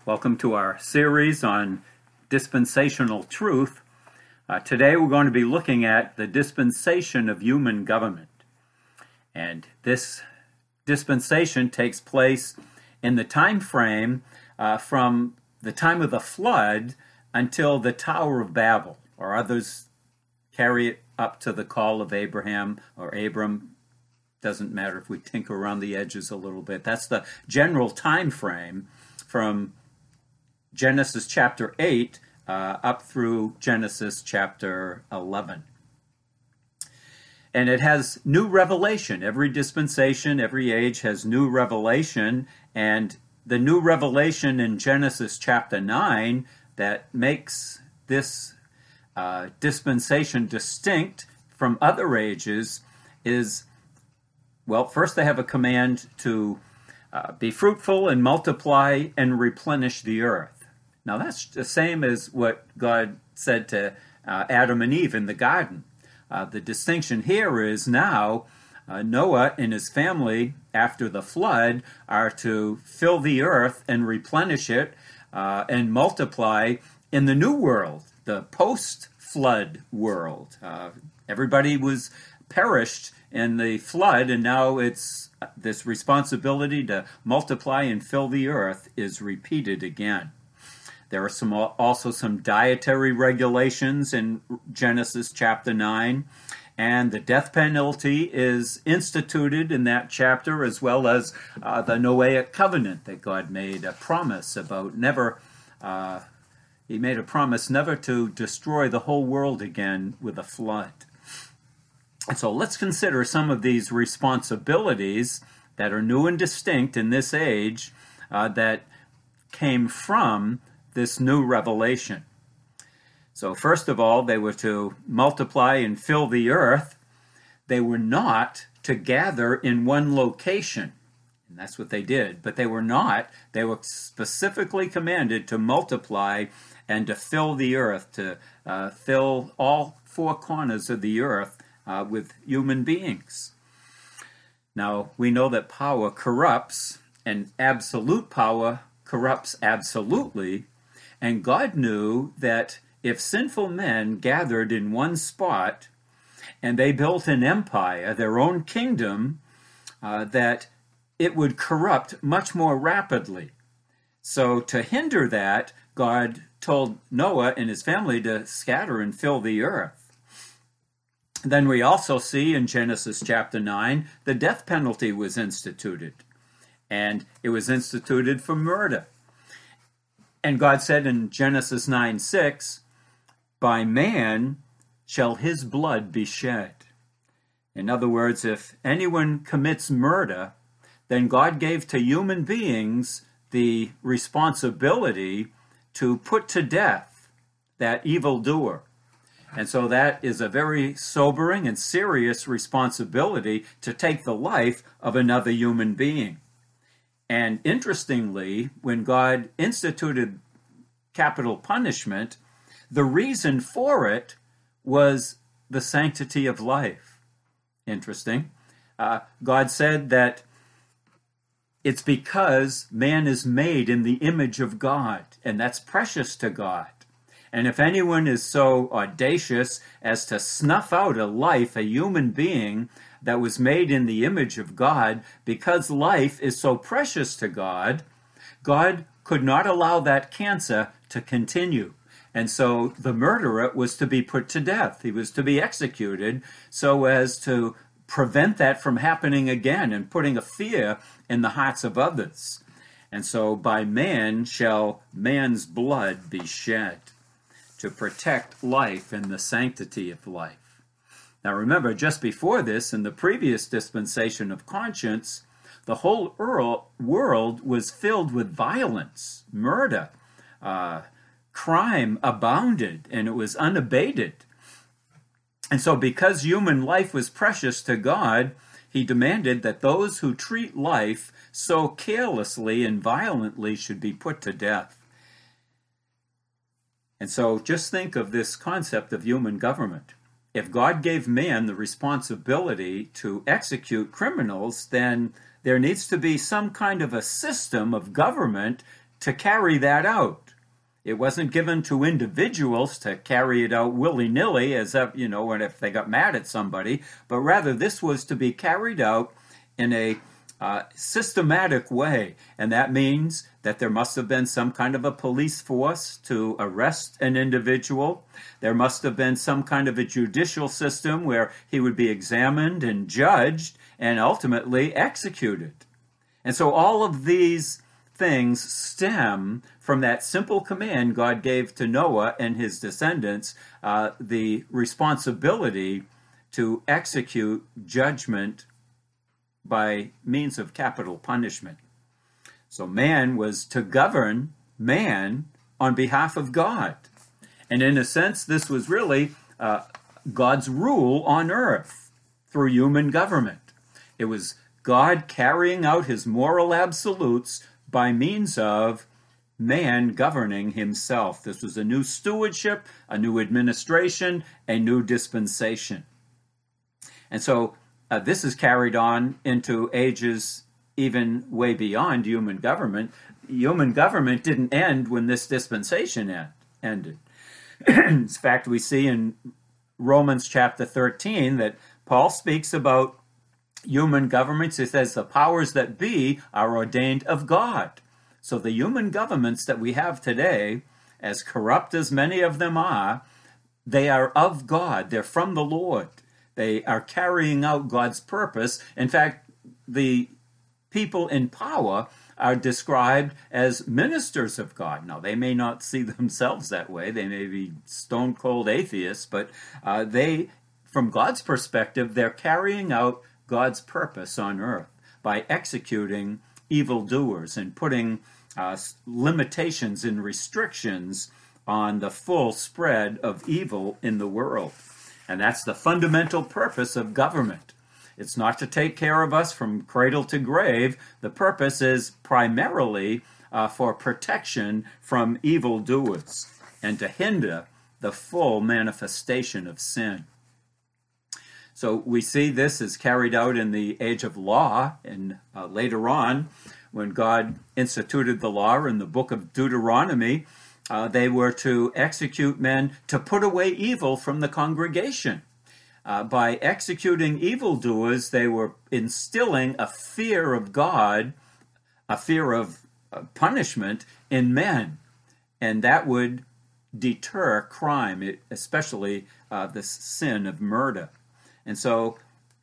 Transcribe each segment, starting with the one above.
Welcome to our series on dispensational truth. Today we're going to be looking at the dispensation of human government. And this dispensation takes place in the time frame from the time of the flood until the Tower of Babel, or others carry it up to the call of Abraham or Abram. Doesn't matter if we tinker around the edges a little bit. That's the general time frame from Genesis chapter 8 up through Genesis chapter 11. And it has new revelation. Every dispensation, every age has new revelation. And the new revelation in Genesis chapter 9 that makes this dispensation distinct from other ages is, well, first they have a command to be fruitful and multiply and replenish the earth. Now that's the same as what God said to Adam and Eve in the garden. The distinction here is now Noah and his family after the flood are to fill the earth and replenish it and multiply in the new world, the post-flood world. Everybody was perished in the flood, and now it's this responsibility to multiply and fill the earth is repeated again. There are also some dietary regulations in Genesis chapter 9, and the death penalty is instituted in that chapter, as well as the Noahic covenant that God made a promise about He made a promise never to destroy the whole world again with a flood. And so let's consider some of these responsibilities that are new and distinct in this age that came from this new revelation. So first of all, they were to multiply and fill the earth. They were not to gather in one location. And that's what they did. But they were specifically commanded to multiply and to fill the earth, to fill all four corners of the earth with human beings. Now, we know that power corrupts, and absolute power corrupts absolutely. And God knew that if sinful men gathered in one spot and they built an empire, their own kingdom, that it would corrupt much more rapidly. So to hinder that, God told Noah and his family to scatter and fill the earth. Then we also see in Genesis chapter 9, the death penalty was instituted. And it was instituted for murder. And God said in Genesis 9:6, by man shall his blood be shed. In other words, if anyone commits murder, then God gave to human beings the responsibility to put to death that evildoer. And so that is a very sobering and serious responsibility to take the life of another human being. And interestingly, when God instituted capital punishment, the reason for it was the sanctity of life. Interesting. God said that it's because man is made in the image of God, and that's precious to God. And if anyone is so audacious as to snuff out a life, a human being that was made in the image of God, because life is so precious to God, God could not allow that cancer to continue. And so the murderer was to be put to death. He was to be executed so as to prevent that from happening again and putting a fear in the hearts of others. And so by man shall man's blood be shed to protect life and the sanctity of life. Now remember, just before this, in the previous dispensation of conscience, the whole world was filled with violence, murder, crime abounded, and it was unabated. And so because human life was precious to God, he demanded that those who treat life so carelessly and violently should be put to death. And so just think of this concept of human government. If God gave man the responsibility to execute criminals, then there needs to be some kind of a system of government to carry that out. It wasn't given to individuals to carry it out willy-nilly as if, and if they got mad at somebody, but rather this was to be carried out in a systematic way. And that means that there must have been some kind of a police force to arrest an individual. There must have been some kind of a judicial system where he would be examined and judged and ultimately executed. And so all of these things stem from that simple command God gave to Noah and his descendants, the responsibility to execute judgment by means of capital punishment. So man was to govern man on behalf of God. And in a sense, this was really God's rule on earth through human government. It was God carrying out his moral absolutes by means of man governing himself. This was a new stewardship, a new administration, a new dispensation. And so this is carried on into ages even way beyond human government. Human government didn't end when this dispensation ended. In fact, we see in Romans chapter 13 that Paul speaks about human governments. He says the powers that be are ordained of God. So the human governments that we have today, as corrupt as many of them are, they are of God. They're from the Lord. They are carrying out God's purpose. In fact, the people in power are described as ministers of God. Now, they may not see themselves that way. They may be stone-cold atheists, but they, from God's perspective, they're carrying out God's purpose on earth by executing evildoers and putting limitations and restrictions on the full spread of evil in the world. And that's the fundamental purpose of government. It's not to take care of us from cradle to grave. The purpose is primarily for protection from evildoers and to hinder the full manifestation of sin. So we see this is carried out in the age of law, and later on, when God instituted the law in the book of Deuteronomy, they were to execute men to put away evil from the congregation. By executing evildoers, they were instilling a fear of God, a fear of punishment in men, and that would deter crime, especially the sin of murder. And so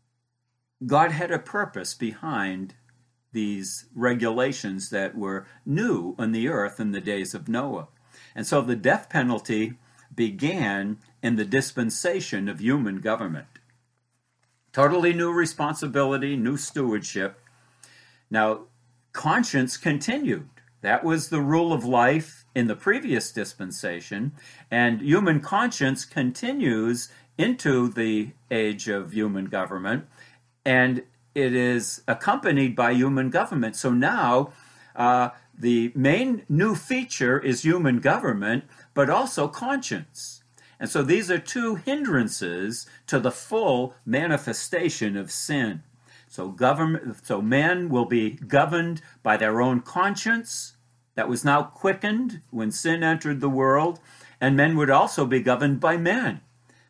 God had a purpose behind these regulations that were new on the earth in the days of Noah. And so the death penalty began in the dispensation of human government. Totally new responsibility, new stewardship. Now, conscience continued. That was the rule of life in the previous dispensation, and human conscience continues into the age of human government, and it is accompanied by human government. So now the main new feature is human government, but also conscience. And so these are two hindrances to the full manifestation of sin. So man will be governed by their own conscience that was now quickened when sin entered the world, and men would also be governed by men.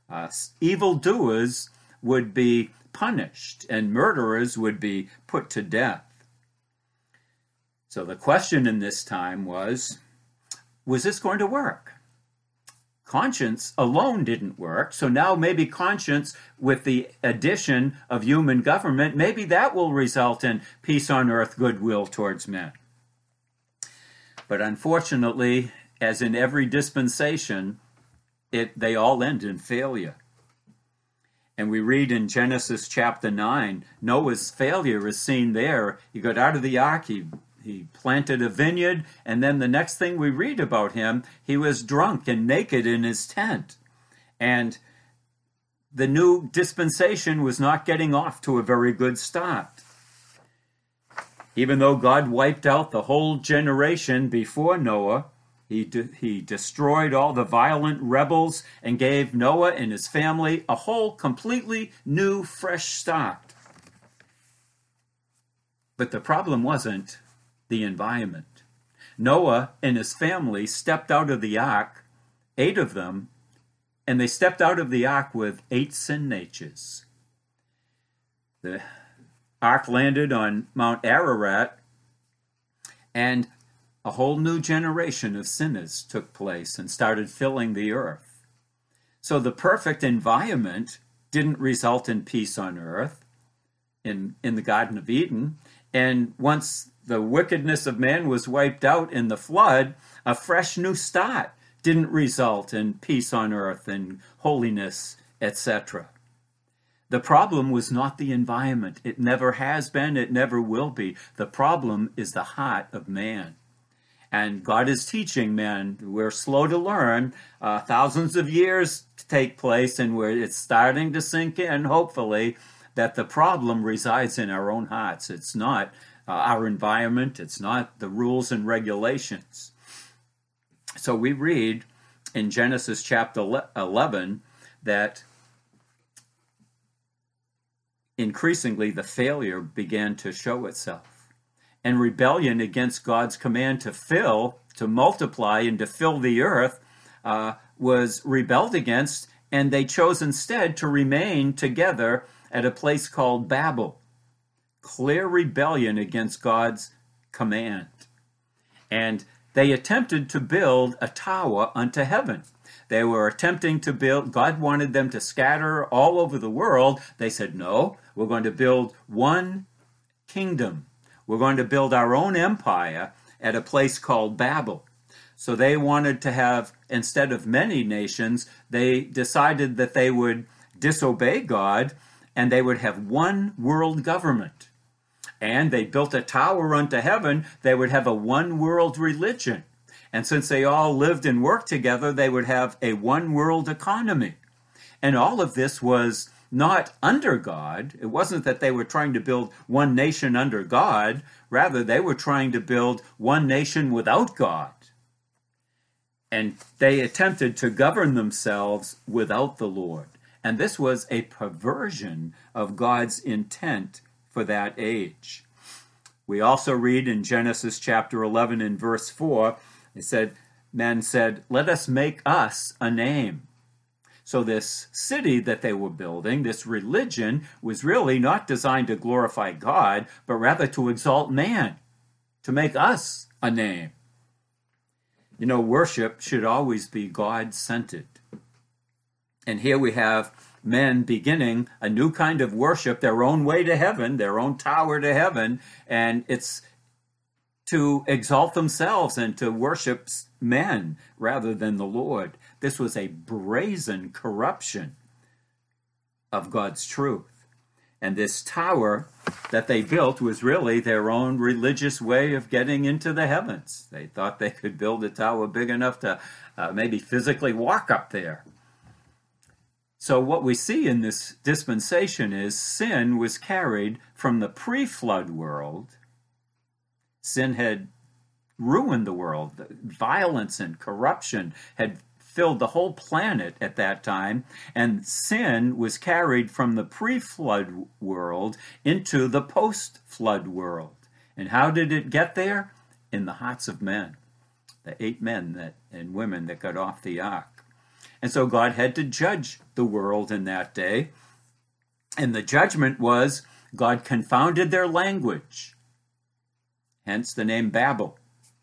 Evildoers would be punished, and murderers would be put to death. So the question in this time was this going to work? Conscience alone didn't work, so now maybe conscience, with the addition of human government, maybe that will result in peace on earth, goodwill towards men. But unfortunately, as in every dispensation, they all end in failure. And we read in Genesis chapter 9, Noah's failure is seen there. He got out of the ark, he planted a vineyard, and then the next thing we read about him, he was drunk and naked in his tent. And the new dispensation was not getting off to a very good start. Even though God wiped out the whole generation before Noah, he destroyed all the violent rebels and gave Noah and his family a whole completely new, fresh start. But the problem wasn't the environment. Noah and his family stepped out of the ark, 8 of them, and they stepped out of the ark with 8 sin natures. The ark landed on Mount Ararat, and a whole new generation of sinners took place and started filling the earth. So the perfect environment didn't result in peace on earth in the Garden of Eden. And once the wickedness of man was wiped out in the flood, a fresh new start didn't result in peace on earth and holiness, etc. The problem was not the environment. It never has been, it never will be. The problem is the heart of man. And God is teaching men. We're slow to learn. Thousands of years to take place, and it's starting to sink in, hopefully, that the problem resides in our own hearts. It's not our environment. It's not the rules and regulations. So we read in Genesis chapter 11 that increasingly the failure began to show itself. And rebellion against God's command to multiply and to fill the earth was rebelled against, and they chose instead to remain together at a place called Babel. Clear rebellion against God's command. And they attempted to build a tower unto heaven. They were attempting to build, God wanted them to scatter all over the world. They said, no, we're going to build one kingdom. We're going to build our own empire at a place called Babel. So they wanted to have, instead of many nations, they decided that they would disobey God and they would have one world government. And they built a tower unto heaven, they would have a one world religion. And since they all lived and worked together, they would have a one world economy. And all of this was not under God. It wasn't that they were trying to build one nation under God. Rather, they were trying to build one nation without God. And they attempted to govern themselves without the Lord. And this was a perversion of God's intent for that age. We also read in Genesis chapter 11 and verse 4, men said, let us make us a name. So this city that they were building, this religion, was really not designed to glorify God, but rather to exalt man, to make us a name. You know, worship should always be God-centered. And here we have men beginning a new kind of worship, their own way to heaven, their own tower to heaven, and it's to exalt themselves and to worship men rather than the Lord. This was a brazen corruption of God's truth. And this tower that they built was really their own religious way of getting into the heavens. They thought they could build a tower big enough to maybe physically walk up there. So what we see in this dispensation is sin was carried from the pre-flood world. Sin had ruined the world. Violence and corruption had filled the whole planet at that time, and sin was carried from the pre-flood world into the post-flood world. And how did it get there? In the hearts of men, the 8 men and women that got off the ark. And so God had to judge the world in that day, and the judgment was God confounded their language. Hence the name Babel.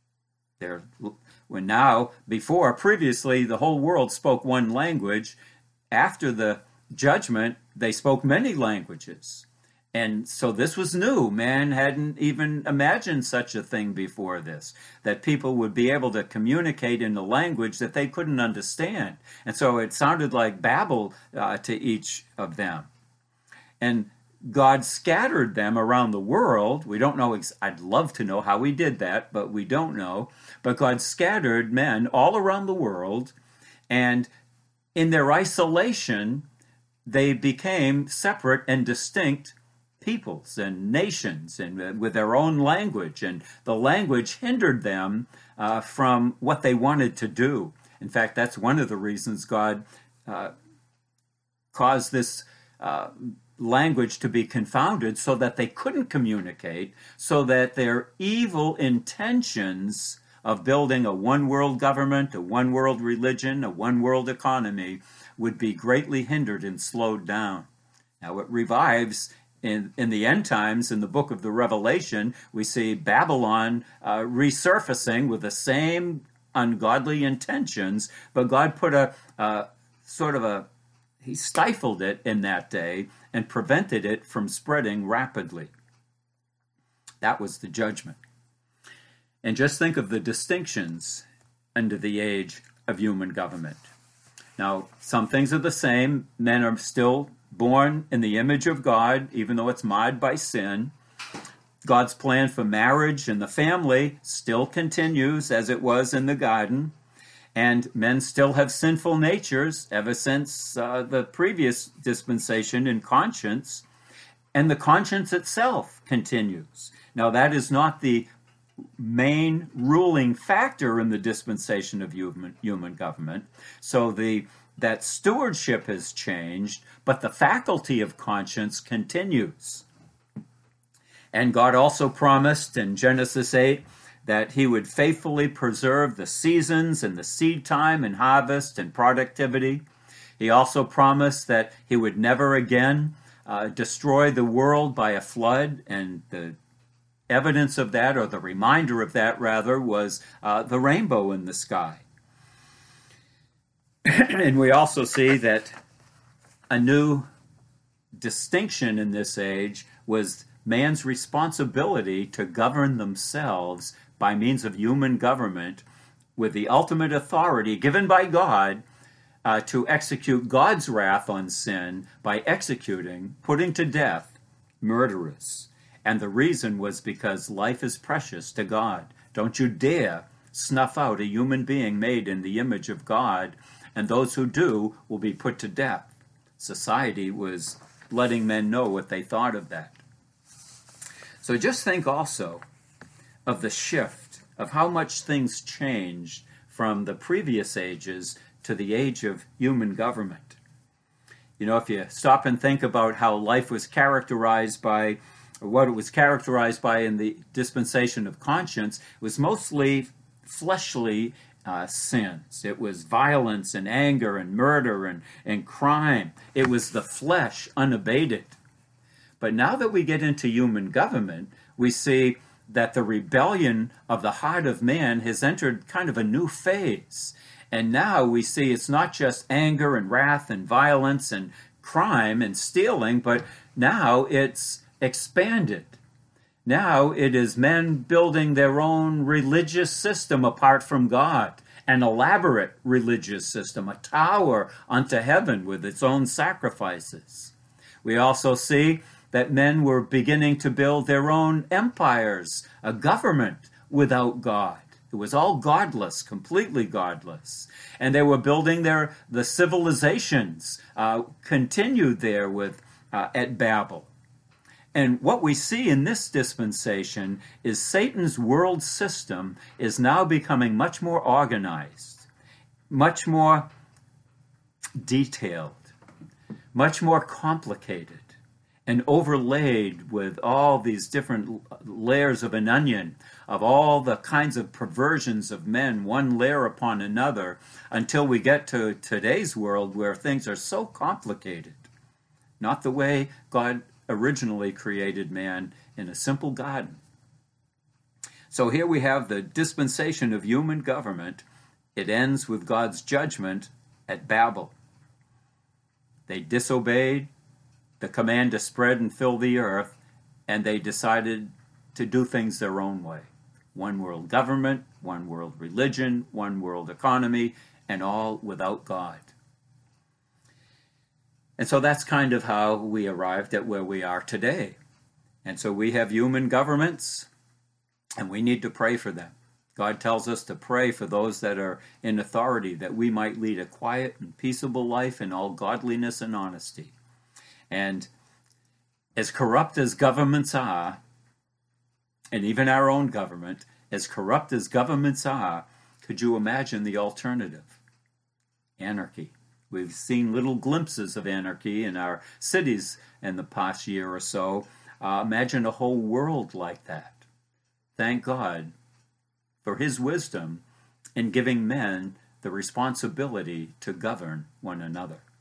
Previously, the whole world spoke one language. After the judgment, they spoke many languages. And so this was new. Man hadn't even imagined such a thing before this, that people would be able to communicate in a language that they couldn't understand. And so it sounded like Babel to each of them. And God scattered them around the world. We don't know, I'd love to know how he did that, but we don't know. But God scattered men all around the world, and in their isolation, they became separate and distinct peoples and nations, and with their own language. And the language hindered them from what they wanted to do. In fact, that's one of the reasons God caused this language to be confounded, so that they couldn't communicate, so that their evil intentions of building a one-world government, a one-world religion, a one-world economy would be greatly hindered and slowed down. Now it revives in the end times. In the book of the Revelation, we see Babylon resurfacing with the same ungodly intentions, but God put he stifled it in that day and prevented it from spreading rapidly. That was the judgment. And just think of the distinctions under the age of human government. Now, some things are the same. Men are still born in the image of God, even though it's marred by sin. God's plan for marriage and the family still continues as it was in the garden. And men still have sinful natures ever since the previous dispensation in conscience. And the conscience itself continues. Now, that is not the main ruling factor in the dispensation of human government. So that stewardship has changed, but the faculty of conscience continues. And God also promised in Genesis 8 that he would faithfully preserve the seasons and the seed time and harvest and productivity. He also promised that he would never again destroy the world by a flood, and the evidence of that, or the reminder of that rather, was the rainbow in the sky. And we also see that a new distinction in this age was man's responsibility to govern themselves by means of human government, with the ultimate authority given by God to execute God's wrath on sin by putting to death murderers. And the reason was because life is precious to God. Don't you dare snuff out a human being made in the image of God, and those who do will be put to death. Society was letting men know what they thought of that. So just think also of the shift of how much things changed from the previous ages to the age of human government. You know, if you stop and think about how life was characterized by, or what it was characterized by in the dispensation of conscience, it was mostly fleshly sins. It was violence and anger and murder and crime. It was the flesh unabated. But now that we get into human government, we see that the rebellion of the heart of man has entered kind of a new phase. And now we see it's not just anger and wrath and violence and crime and stealing, but now it's expanded. Now it is men building their own religious system apart from God, an elaborate religious system, a tower unto heaven with its own sacrifices. We also see that men were beginning to build their own empires, a government without God. It was all godless, completely godless. And they were building the civilizations, continued there at Babel. And what we see in this dispensation is Satan's world system is now becoming much more organized, much more detailed, much more complicated, and overlaid with all these different layers of an onion, of all the kinds of perversions of men, one layer upon another, until we get to today's world where things are so complicated. Not the way God originally created man in a simple garden. So here we have the dispensation of human government. It ends with God's judgment at Babel. They disobeyed the command to spread and fill the earth, and they decided to do things their own way. One world government, one world religion, one world economy, and all without God. And so that's kind of how we arrived at where we are today. And so we have human governments, and we need to pray for them. God tells us to pray for those that are in authority, that we might lead a quiet and peaceable life in all godliness and honesty. And as corrupt as governments are, and even our own government, as corrupt as governments are, could you imagine the alternative? Anarchy. We've seen little glimpses of anarchy in our cities in the past year or so. Imagine a whole world like that. Thank God for his wisdom in giving men the responsibility to govern one another.